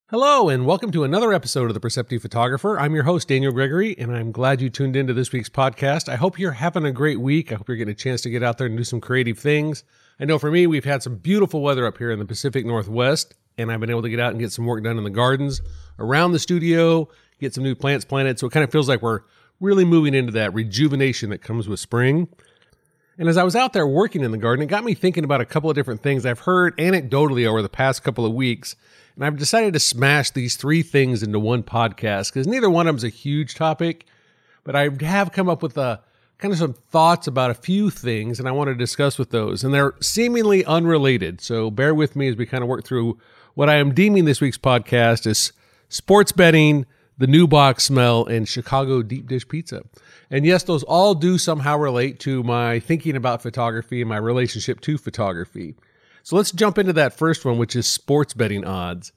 Hello, and welcome to another episode of The Perceptive Photographer. I'm your host, Daniel Gregory, and I'm glad you tuned into this week's podcast. I hope you're having a great week. I hope you're getting a chance to get out there and do some creative things. I know for me, we've had some beautiful weather up here in the Pacific Northwest, and I've been able to get out and get some work done in the gardens, around the studio, get some new plants planted, so it kind of feels like we're really moving into that rejuvenation that comes with spring. And as I was out there working in the garden, it got me thinking about a couple of different things I've heard anecdotally over the past couple of weeks. And I've decided to smash these three things into one podcast because neither one of them is a huge topic, but I have come up with kind of some thoughts about a few things, and I want to discuss with those. And they're seemingly unrelated, so bear with me as we kind of work through what I am deeming this week's podcast as sports betting, the new box smell, and Chicago deep dish pizza. And yes, those all do somehow relate to my thinking about photography and my relationship to photography. So let's jump into that first one, which is sports betting odds.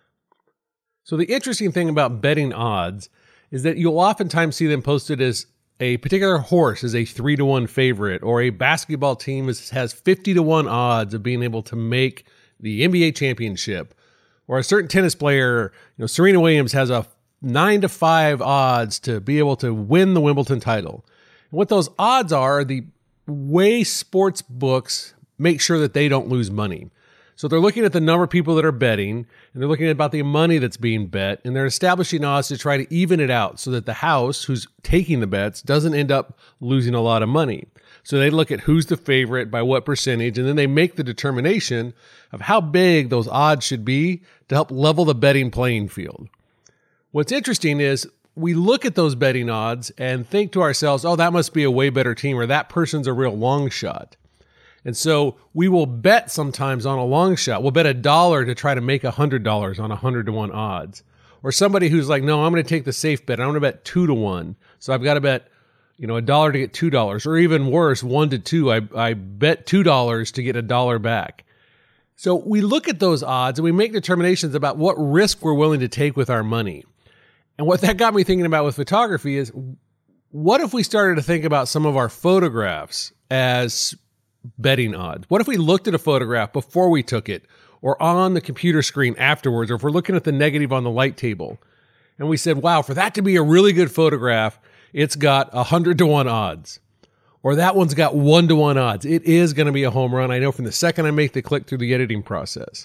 So the interesting thing about betting odds is that you'll oftentimes see them posted as a particular horse is a 3-1 favorite, or a basketball team has 50-1 odds of being able to make the NBA championship, or a certain tennis player, Serena Williams has a 9-5 odds to be able to win the Wimbledon title. And what those odds are the way sports books make sure that they don't lose money. So they're looking at the number of people that are betting, and they're looking at about the money that's being bet, and they're establishing odds to try to even it out so that the house who's taking the bets doesn't end up losing a lot of money. So they look at who's the favorite by what percentage, and then they make the determination of how big those odds should be to help level the betting playing field. What's interesting is we look at those betting odds and think to ourselves, oh, that must be a way better team, or that person's a real long shot. And so we will bet sometimes on a long shot. We'll bet $1 to try to make $100 on 100-1 odds. Or somebody who's like, no, I'm going to take the safe bet. I'm going to bet 2-1. So I've got to bet, $1 to get $2. Or even worse, 1-2. I bet $2 to get $1 back. So we look at those odds and we make determinations about what risk we're willing to take with our money. And what that got me thinking about with photography is, what if we started to think about some of our photographs as betting odds? What if we looked at a photograph before we took it, or on the computer screen afterwards, or if we're looking at the negative on the light table, and we said, wow, for that to be a really good photograph, it's got 100-1 odds, or that one's got 1-1 odds. It is going to be a home run. I know from the second I make the click through the editing process.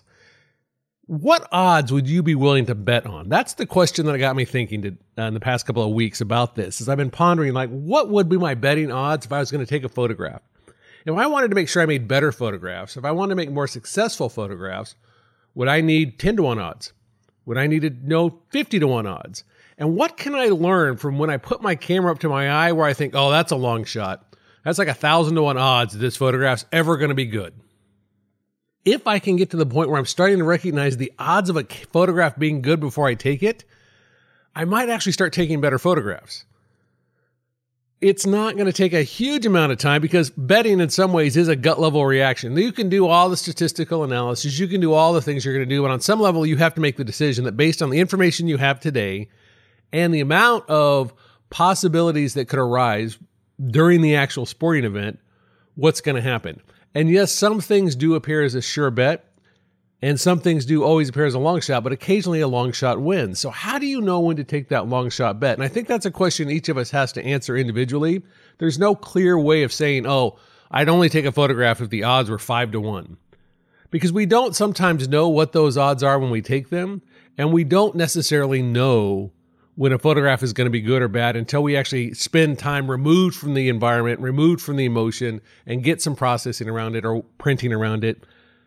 What odds would you be willing to bet on? That's the question that got me thinking in the past couple of weeks about this, is I've been pondering, what would be my betting odds if I was going to take a photograph? If I wanted to make sure I made better photographs, if I wanted to make more successful photographs, would I need 10-1 odds? Would I need to know 50-1 odds? And what can I learn from when I put my camera up to my eye where I think, oh, that's a long shot. That's like 1,000-1 odds that this photograph's ever going to be good. If I can get to the point where I'm starting to recognize the odds of a photograph being good before I take it, I might actually start taking better photographs. It's not going to take a huge amount of time because betting in some ways is a gut level reaction. You can do all the statistical analysis. You can do all the things you're going to do. But on some level, you have to make the decision that based on the information you have today and the amount of possibilities that could arise during the actual sporting event, what's going to happen. And yes, some things do appear as a sure bet, and some things do always appear as a long shot, but occasionally a long shot wins. So how do you know when to take that long shot bet? And I think that's a question each of us has to answer individually. There's no clear way of saying, oh, I'd only take a photograph if the odds were 5-1. Because we don't sometimes know what those odds are when we take them, and we don't necessarily know when a photograph is going to be good or bad until we actually spend time removed from the environment, removed from the emotion, and get some processing around it or printing around it.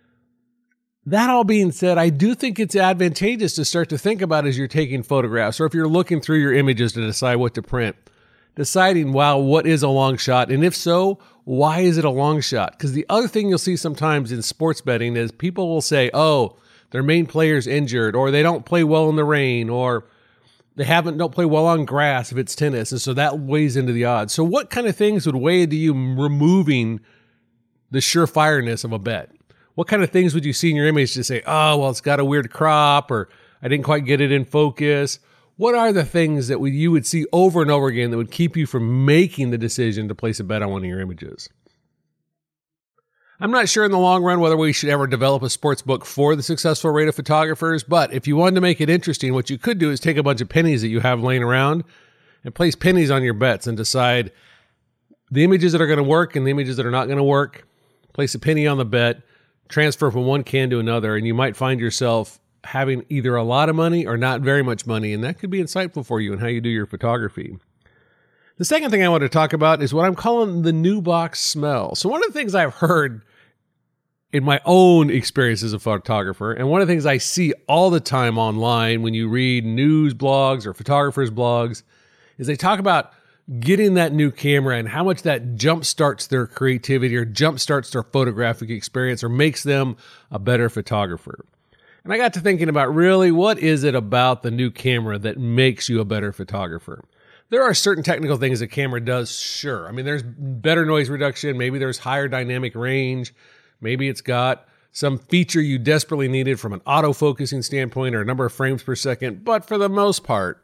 That all being said, I do think it's advantageous to start to think about as you're taking photographs, or if you're looking through your images to decide what to print, deciding, wow, what is a long shot? And if so, why is it a long shot? Because the other thing you'll see sometimes in sports betting is people will say, oh, their main player's injured, or they don't play well in the rain, or they don't play well on grass if it's tennis. And so that weighs into the odds. So what kind of things would weigh into you removing the surefireness of a bet? What kind of things would you see in your image to say, oh, well, it's got a weird crop, or I didn't quite get it in focus? What are the things that you would see over and over again that would keep you from making the decision to place a bet on one of your images? I'm not sure in the long run whether we should ever develop a sports book for the successful rated photographers, but if you wanted to make it interesting, what you could do is take a bunch of pennies that you have laying around and place pennies on your bets and decide the images that are going to work and the images that are not going to work. Place a penny on the bet, transfer from one can to another, and you might find yourself having either a lot of money or not very much money, and that could be insightful for you in how you do your photography. The second thing I want to talk about is what I'm calling the new box smell. So one of the things I've heard in my own experience as a photographer, and one of the things I see all the time online when you read news blogs or photographers' blogs, is they talk about getting that new camera and how much that jump starts their creativity or jump starts their photographic experience or makes them a better photographer. And I got to thinking about really what is it about the new camera that makes you a better photographer? There are certain technical things the camera does, sure. I mean, there's better noise reduction, maybe there's higher dynamic range, maybe it's got some feature you desperately needed from an autofocusing standpoint or a number of frames per second, but for the most part,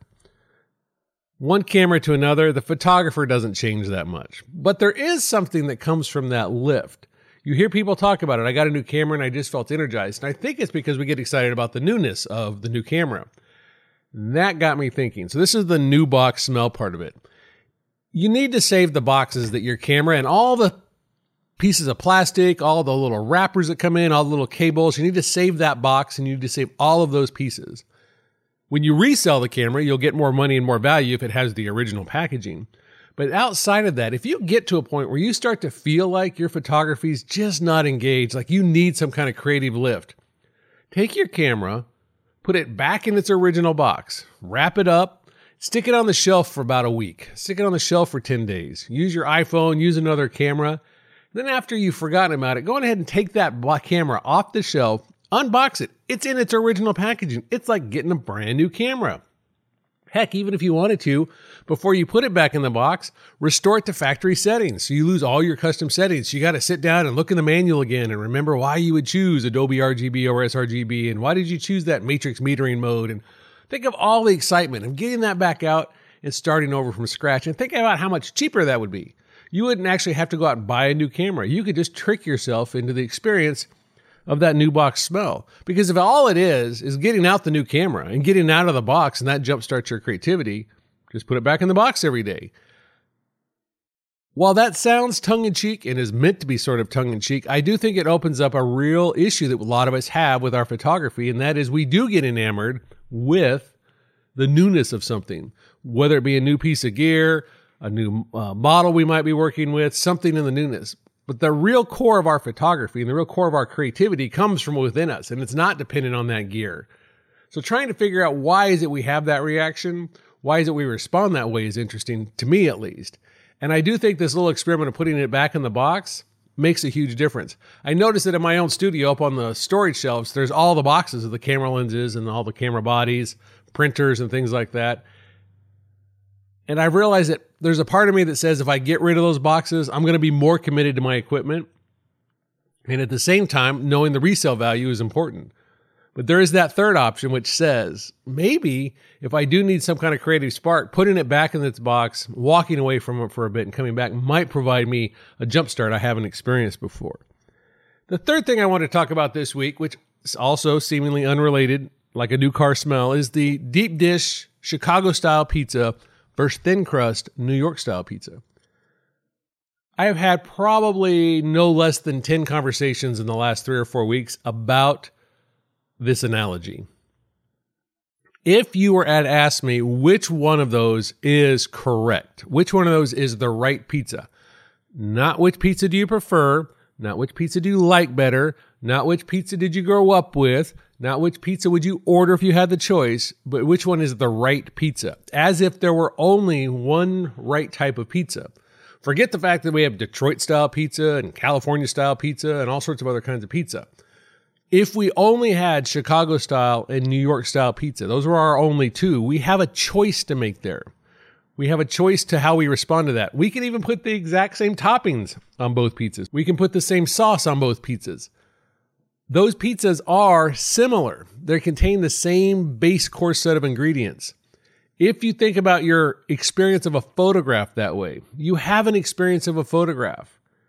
one camera to another, the photographer doesn't change that much. But there is something that comes from that lift. You hear people talk about it. I got a new camera and I just felt energized. And I think it's because we get excited about the newness of the new camera. That got me thinking. So this is the new box smell part of it. You need to save the boxes that your camera and all the pieces of plastic, all the little wrappers that come in, all the little cables, you need to save that box and you need to save all of those pieces. When you resell the camera, you'll get more money and more value if it has the original packaging. But outside of that, if you get to a point where you start to feel like your photography is just not engaged, like you need some kind of creative lift, take your camera, put it back in its original box, wrap it up, stick it on the shelf for about a week, stick it on the shelf for 10 days, use your iPhone, use another camera. Then after you've forgotten about it, go ahead and take that camera off the shelf, unbox it. It's in its original packaging. It's like getting a brand new camera. Heck, even if you wanted to, before you put it back in the box, restore it to factory settings. So you lose all your custom settings. You got to sit down and look in the manual again and remember why you would choose Adobe RGB or sRGB and why did you choose that matrix metering mode. And think of all the excitement of getting that back out and starting over from scratch and think about how much cheaper that would be. You wouldn't actually have to go out and buy a new camera. You could just trick yourself into the experience of that new box smell. Because if all it is getting out the new camera and getting out of the box and that jumpstarts your creativity, just put it back in the box every day. While that sounds tongue-in-cheek and is meant to be sort of tongue-in-cheek, I do think it opens up a real issue that a lot of us have with our photography, and that is we do get enamored with the newness of something, whether it be a new piece of gear, a new model we might be working with, something in the newness. But the real core of our photography and the real core of our creativity comes from within us, and it's not dependent on that gear. So trying to figure out why is it we have that reaction, why is it we respond that way is interesting, to me at least. And I do think this little experiment of putting it back in the box makes a huge difference. I noticed that in my own studio up on the storage shelves, there's all the boxes of the camera lenses and all the camera bodies, printers and things like that. And I realized that there's a part of me that says if I get rid of those boxes, I'm going to be more committed to my equipment. And at the same time, knowing the resale value is important. But there is that third option, which says maybe if I do need some kind of creative spark, putting it back in its box, walking away from it for a bit and coming back might provide me a jump start I haven't experienced before. The third thing I want to talk about this week, which is also seemingly unrelated, like a new car smell, is the deep dish Chicago-style pizza versus thin crust New York-style pizza. I have had probably no less than 10 conversations in the last 3 or 4 weeks about this analogy. If you were to ask me which one of those is correct, which one of those is the right pizza, not which pizza do you prefer, not which pizza do you like better, not which pizza did you grow up with, not which pizza would you order if you had the choice, but which one is the right pizza, as if there were only one right type of pizza. Forget the fact that we have Detroit-style pizza and California-style pizza and all sorts of other kinds of pizza. If we only had Chicago-style and New York-style pizza, those were our only two, we have a choice to make there. We have a choice to how we respond to that. We can even put the exact same toppings on both pizzas. We can put the same sauce on both pizzas. Those pizzas are similar. They contain the same base core set of ingredients. If you think about your experience of a photograph that way, you have an experience of a photograph.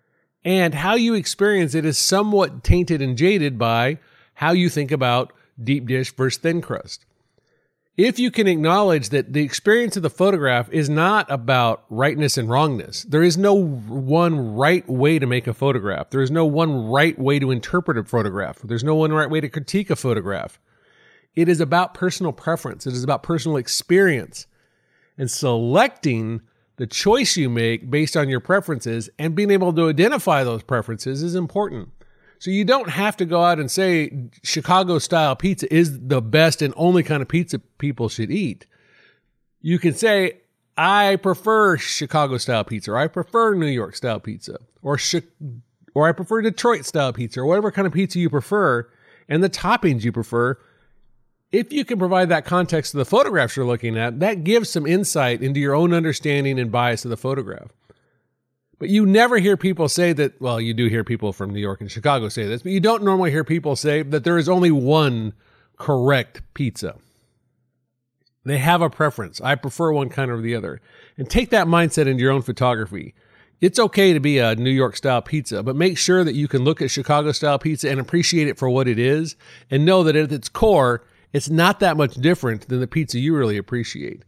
And how you experience it is somewhat tainted and jaded by how you think about deep dish versus thin crust. If you can acknowledge that the experience of the photograph is not about rightness and wrongness, there is no one right way to make a photograph. There is no one right way to interpret a photograph. There's no one right way to critique a photograph. It is about personal preference. It is about personal experience. And selecting the choice you make based on your preferences and being able to identify those preferences is important. So you don't have to go out and say Chicago-style pizza is the best and only kind of pizza people should eat. You can say, I prefer Chicago-style pizza, or I prefer New York-style pizza, or I prefer Detroit-style pizza, or whatever kind of pizza you prefer, and the toppings you prefer. If you can provide that context to the photographs you're looking at, that gives some insight into your own understanding and bias of the photograph. But you never hear people say that, well, you do hear people from New York and Chicago say this, but you don't normally hear people say that there is only one correct pizza. They have a preference. I prefer one kind or the other. And take that mindset into your own photography. It's okay to be a New York-style pizza, but make sure that you can look at Chicago-style pizza and appreciate it for what it is, and know that at its core, it's not that much different than the pizza you really appreciate.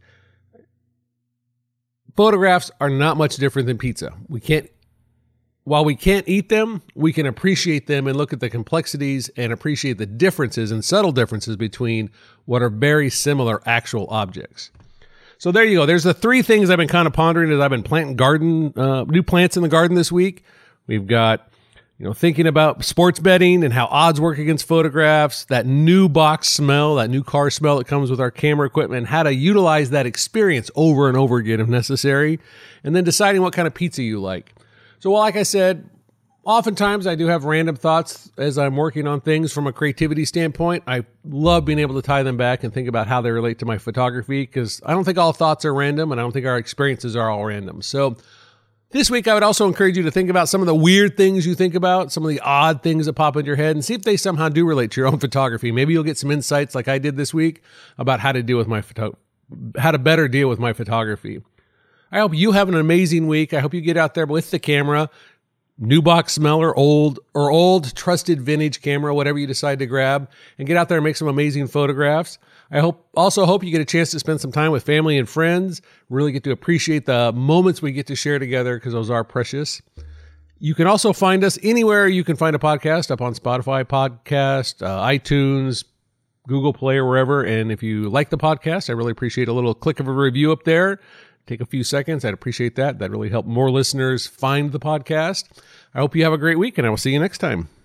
Photographs are not much different than pizza. While we can't eat them, we can appreciate them and look at the complexities and appreciate the differences and subtle differences between what are very similar actual objects. So there you go. There's the three things I've been kind of pondering as I've been planting new plants in the garden this week. We've got, thinking about sports betting and how odds work against photographs, that new box smell, that new car smell that comes with our camera equipment, how to utilize that experience over and over again if necessary, and then deciding what kind of pizza you like. So, like I said, oftentimes I do have random thoughts as I'm working on things from a creativity standpoint. I love being able to tie them back and think about how they relate to my photography, because I don't think all thoughts are random, and I don't think our experiences are all random. So this week, I would also encourage you to think about some of the weird things you think about, some of the odd things that pop into your head, and see if they somehow do relate to your own photography. Maybe you'll get some insights like I did this week about how to better deal with my photography. I hope you have an amazing week. I hope you get out there with the camera, new box smell or old trusted vintage camera, whatever you decide to grab, and get out there and make some amazing photographs. I also hope you get a chance to spend some time with family and friends, really get to appreciate the moments we get to share together, because those are precious. You can also find us anywhere you can find a podcast, up on Spotify podcast, iTunes, Google Play, or wherever. And if you like the podcast, I really appreciate a little click of a review up there. Take a few seconds. I'd appreciate that. That really help more listeners find the podcast. I hope you have a great week, and I will see you next time.